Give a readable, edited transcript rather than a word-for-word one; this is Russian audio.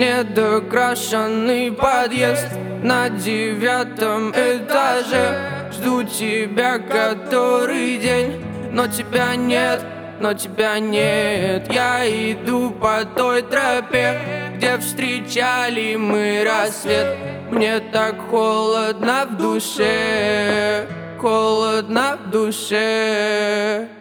недокрашенный подъезд на 9-м этаже. Жду тебя который день, но тебя нет, но тебя нет. Я иду по той тропе, где встречали мы рассвет. Мне так холодно в душе, холодно в душе.